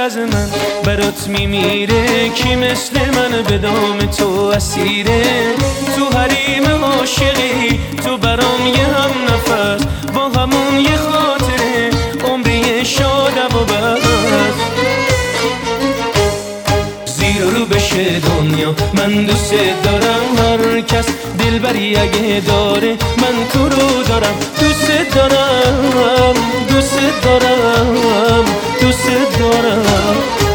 از من برات میمیره؟ کی مثل من به دام تو اسیره؟ تو حریم عاشقی تو برام یه هم نفس، با همون یه خاطره عمری شادم و بس. زیر و رو بشه دنیا من دوست دارم، هر کس دلبری اگه داره من تو رو دارم. دوست دارم دوست دارم دوست دارم.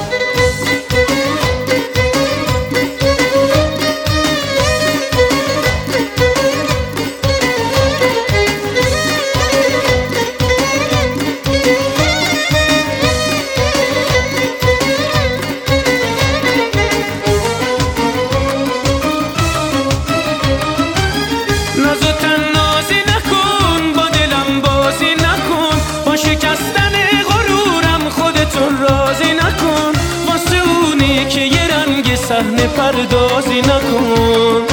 صحنه پردازی نکن.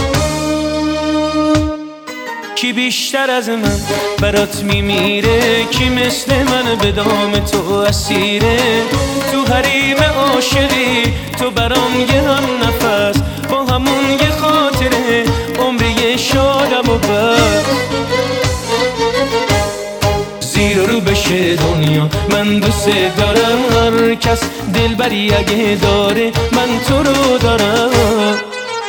کی بیشتر از من برات میمیره؟ کی مثل من به دام تو اسیره؟ تو حریم عاشقی تو برام یه هم نفس، با همون یه خاطره عمری شادم و بس. زیر و رو بشه دنیا من دوست دارم، هر کس دلبری اگه داره من تو رو دارم.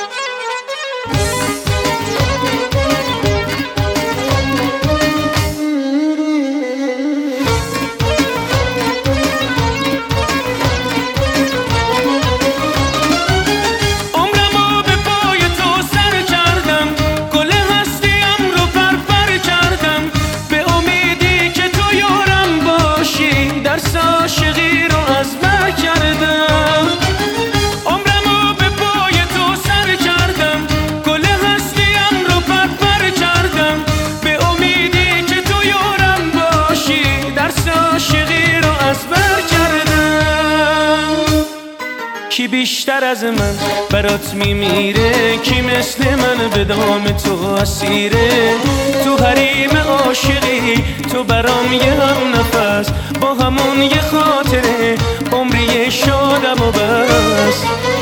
کی بیشتر از من برات میمیره؟ کی مثل من به دام تو اسیره؟ تو حریم عاشقی تو برام یه هم نفس، با همون یه خاطره عمری شادم و بس.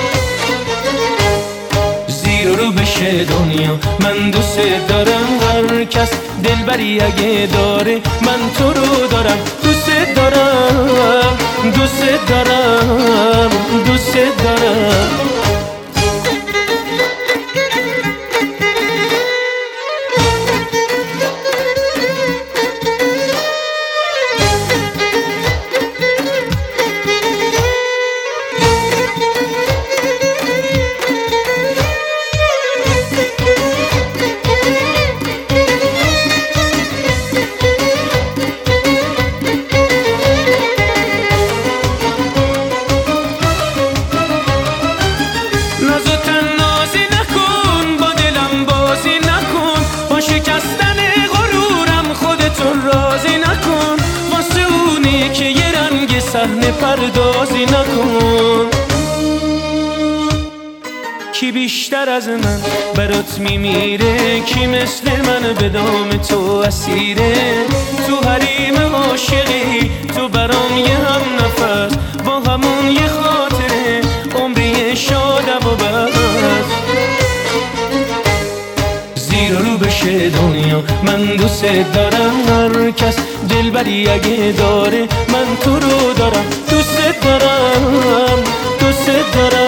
زیر و رو بشه دنیا من دوست دارم، هر کس دلبری اگه داره من تو رو دارم. دوست دارم دوست دارم دوست دارم. صحنه پردازی نکن. کی بیشتر از من برات میمیره؟ کی مثل من به دام تو اسیره؟ تو حریم عاشقی تو برام یه هم نفس، با همون یه خاطره عمری شادم و بس. زیر و رو بشه دنیا من دوست دارم، هر کس دلبری اگه داره من تو رو دارم. دوست دارم دوست دارم